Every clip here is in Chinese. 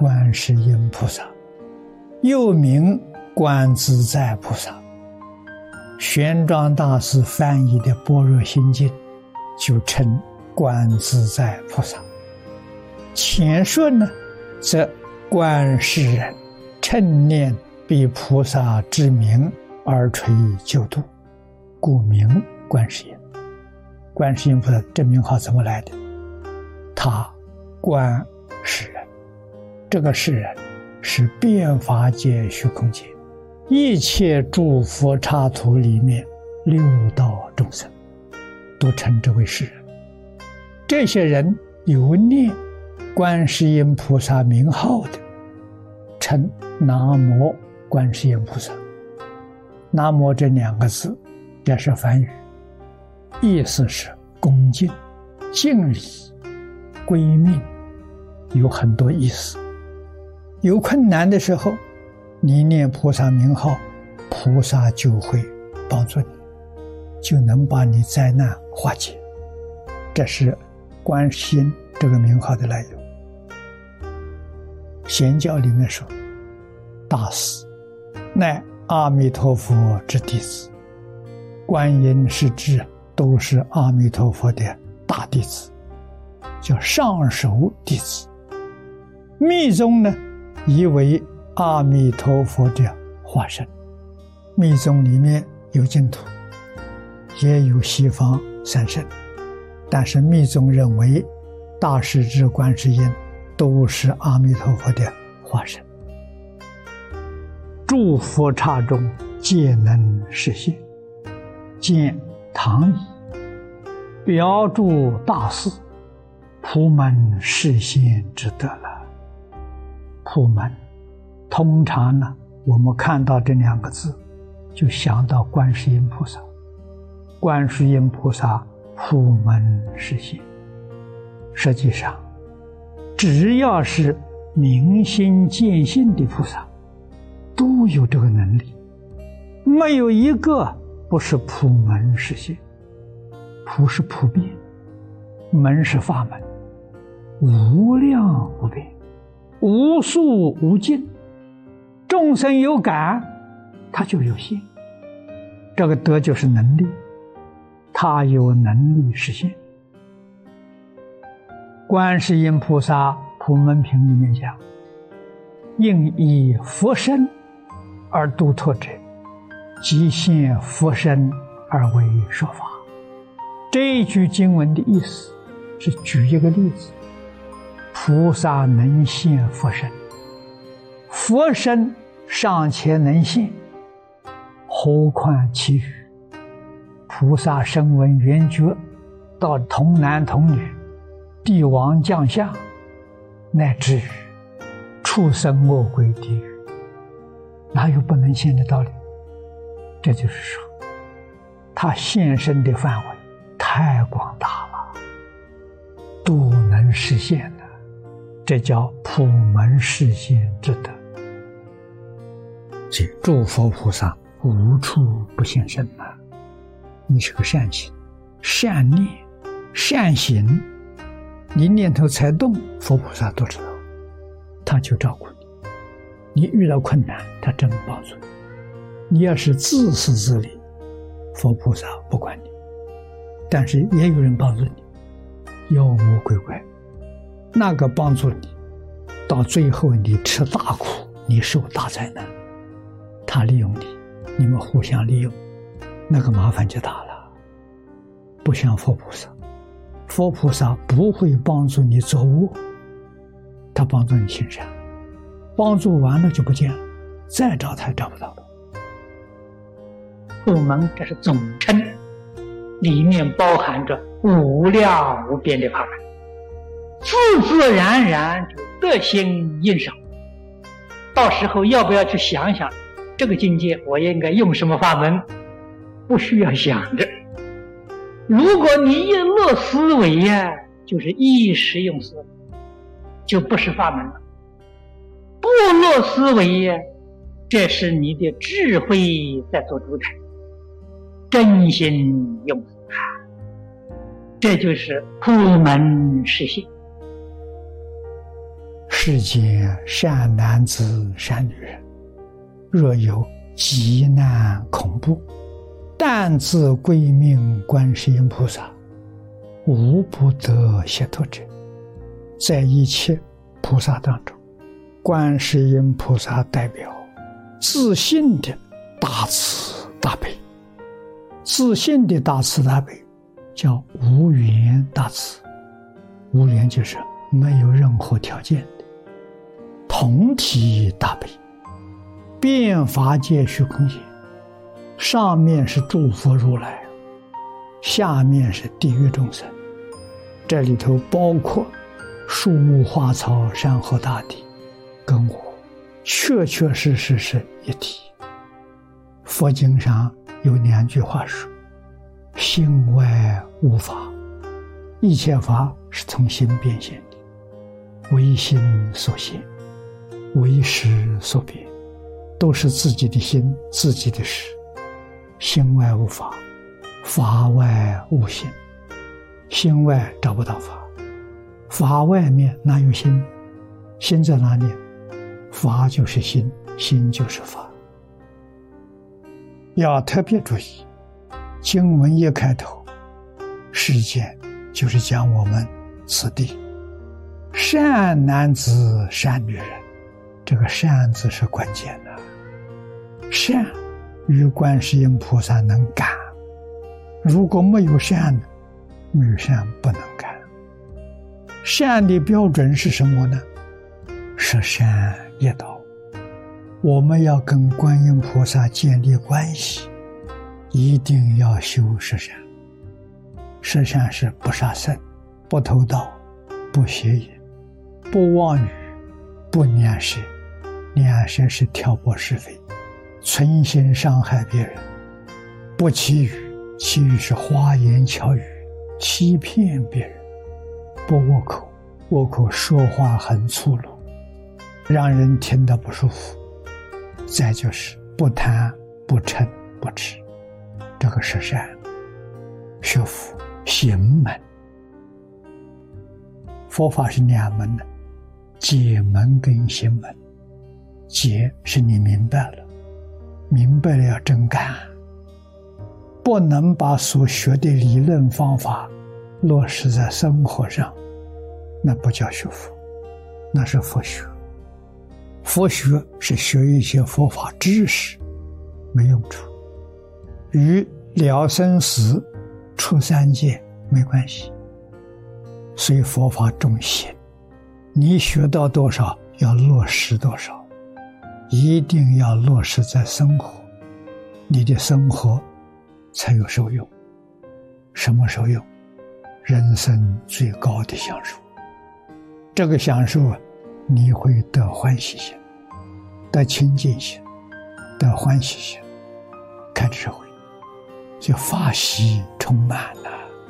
观世音菩萨，又名观自在菩萨。玄奘大师翻译的《般若心经》就称观自在菩萨。前述呢，则观世人称念彼菩萨之名而垂救度，故名观世音。观世音菩萨这名号怎么来的？他观世人，这个世人是遍法界虚空界一切诸佛刹土里面六道众生，都称之为世人。这些人有念观世音菩萨名号的，称南无观世音菩萨。南无这两个字也是梵语，意思是恭敬、敬礼、归命，有很多意思。有困难的时候，你念菩萨名号，菩萨就会帮助你，就能把你灾难化解。这是观世音这个名号的来由。显教里面说，大师乃阿弥陀佛之弟子，观音是指都是阿弥陀佛的大弟子，叫上首弟子。密宗呢，以为阿弥陀佛的化身。密宗里面有净土，也有西方三圣，但是密宗认为大势至观世音都是阿弥陀佛的化身。诸佛刹中皆能实现，见唐译，标注大事，普门示现之德了。普门通常呢，我们看到这两个字就想到观世音菩萨。观世音菩萨普门示现，实际上只要是明心见性的菩萨都有这个能力，没有一个不是普门示现。普是普遍，门是法门，无量无边，无数无尽，众生有感，他就有现。这个德就是能力，他有能力实现。观世音菩萨普门品里面讲，应以佛身而度脱者，即现佛身而为说法。这一句经文的意思是举一个例子，菩萨能现佛身，佛身尚且能现，何况其余？菩萨声闻缘觉，到童男童女、帝王将相，乃至于畜生恶鬼地狱，哪有不能现的道理？这就是说，他现身的范围太广大了，都能实现的，这叫普门示现之德。即诸佛菩萨无处不现身啊！你是个善行、善念、善行，你念头才动，佛菩萨都知道，他就照顾你。你遇到困难，他真帮助你。你要是自私自利，佛菩萨不管你，但是也有人帮助你，妖魔鬼怪，那个帮助你，到最后你吃大苦，你受大灾难，他利用你，你们互相利用，那个麻烦就大了。不像佛菩萨，佛菩萨不会帮助你作恶，他帮助你行善，帮助完了就不见了，再找他也找不到了。 普门这是总称，里面包含着无量无边的法门，自自然然就得心应手。到时候要不要去想想这个境界我应该用什么法门？不需要想着。如果你一落思维呀，就是一时用思维，就不是法门了。不落思维呀，这是你的智慧在做主宰，真心用思啊，这就是普门示现。 世间善男子善女人，若有急难恐怖，但自归命观世音菩萨，无不得解脱者。在一切菩萨当中，观世音菩萨代表自信的大慈大悲。自信的大慈大悲叫无缘大慈，无缘就是没有任何条件的。同体大悲，遍法界虚空界，上面是诸佛如来，下面是地狱众生，这里头包括树木花草山河大地，跟我确确实实是一体。佛经上有2句话说：心外无法，一切法是从心变现的，唯心所现，唯识所变，都是自己的心，自己的识。心外无法，法外无心。心外找不到法，法外面哪有心？心在哪里？法就是心，心就是法。要特别注意，经文一开头，世间就是讲我们此地善男子善女人，这个善字是关键的。善与观世音菩萨能感，如果没有善的，与善不能感。善的标准是什么呢？十善业道。我们要跟观音菩萨建立关系，一定要修十善。十善是不杀生，不偷盗，不邪淫，不妄语，不念舌。念舌是挑拨是非，存心伤害别人。不绮语，绮语是花言巧语，欺骗别人。不恶口，恶口说话很粗鲁，让人听得不舒服。再就是不贪不嗔不痴，这个是善。学佛行门，佛法是2门的，解门跟行门。解是你明白了，明白了要真干，不能把所学的理论方法落实在生活上，那不叫学佛，那是佛学。佛学是学一些佛法知识，没用处，与了生死出三界没关系。所以佛法重行，你学到多少要落实多少，一定要落实在生活，你的生活才有受用。什么受用？人生最高的享受。这个享受你会得欢喜心，得清净心，得欢喜心，开智慧，就法喜充满了。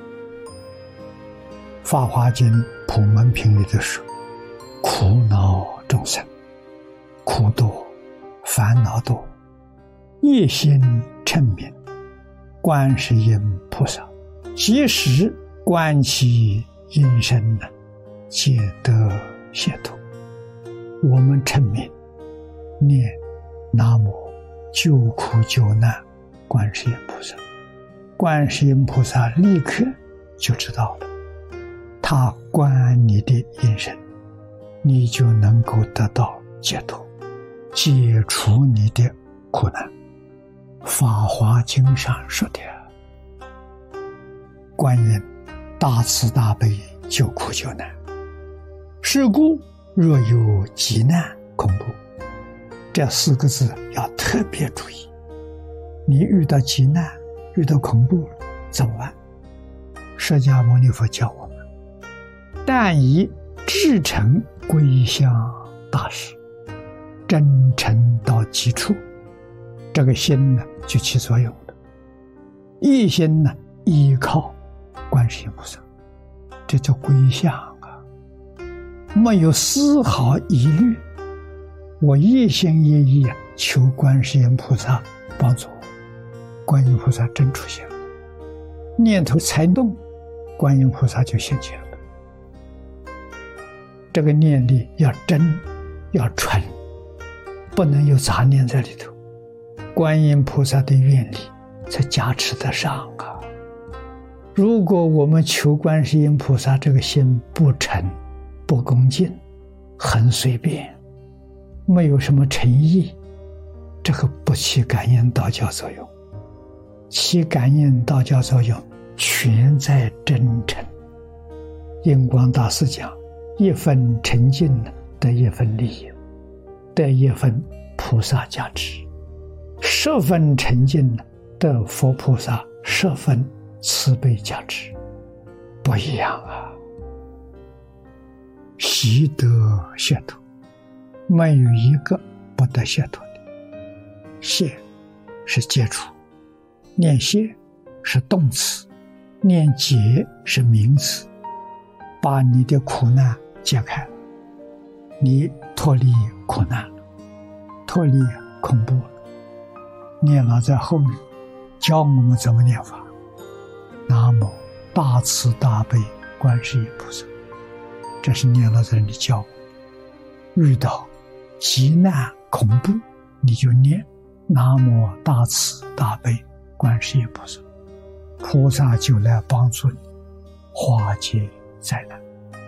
法华经普门品里头说，苦恼众生，苦多，烦恼多，一心称名观世音菩萨，即时观其音声呢，皆得解脱。我们称名念南无救苦救难观世音菩萨，观世音菩萨立刻就知道了，他观你的音声，你就能够得到解脱，解除你的苦难。法华经上说的，观音大慈大悲，救苦救难。是故若有急难恐怖，这4个字要特别注意。你遇到急难，遇到恐怖了，怎么办？释迦牟尼佛教我们，但以至诚归向大师，真诚到极处，这个心呢就起作用了。一心呢依靠观世音菩萨，这叫归向啊，没有丝毫疑虑。我一心一意求观世音菩萨帮助我，观音菩萨真出现了，念头才动，观音菩萨就现前了。 这个念力要真，要纯，不能有杂念在里头，观音菩萨的愿力才加持得上啊。如果我们求观世音菩萨这个心不诚、不恭敬，很随便，没有什么诚意，这个不起感应道教作用。起感应道教作用全在真诚。印光大师讲，一分诚敬得一分利益，得一分菩萨加持，10分诚敬得佛菩萨10分慈悲加持，不一样啊。习得解脱，没有一个不得解脱的。解是接触，念解是动词，念解是名词，把你的苦难解开了，你脱离苦难了，脱离恐怖了。念老在后面教我们怎么念法，南无大慈大悲观世音菩萨，这是念老在这里教我。遇到急难恐怖，你就念南无大慈大悲观世音菩萨，菩萨就来帮助你化解灾难。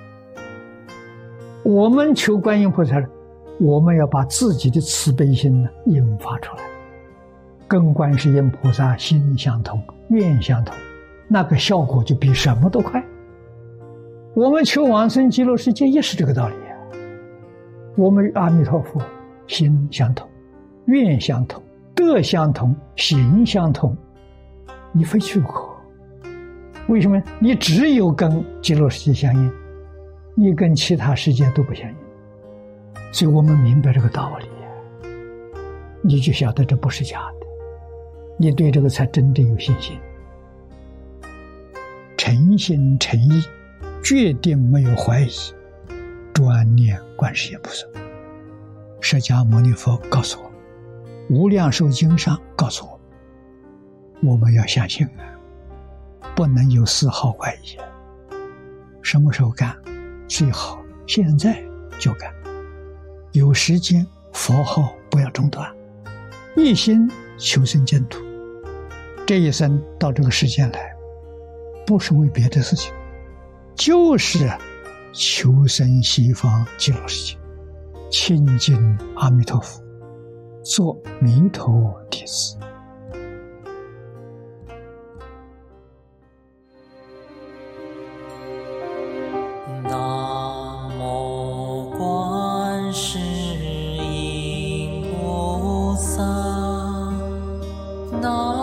我们求观音菩萨，我们要把自己的慈悲心引发出来，跟观世音菩萨心相通，愿相通，那个效果就比什么都快。我们求往生极乐世界也是这个道理啊。我们与阿弥陀佛心相通，愿相通，德相同，行相同，你非去不可。为什么？你只有跟极乐世界相应，你跟其他世界都不相应。所以我们明白这个道理，你就晓得这不是假的，你对这个才真正有信心。诚心诚意，决定没有怀疑，专念观世音菩萨。释迦牟尼佛告诉我们，无量寿经上告诉我们，我们要相信啊，不能有丝毫怀疑。什么时候干？最好现在就干。有时间佛号不要中断，一心求生净土。这一生到这个世间来，不是为别的事情，就是求生西方极乐世界，亲近阿弥陀佛，做弥陀弟子。 南无观世音菩萨，南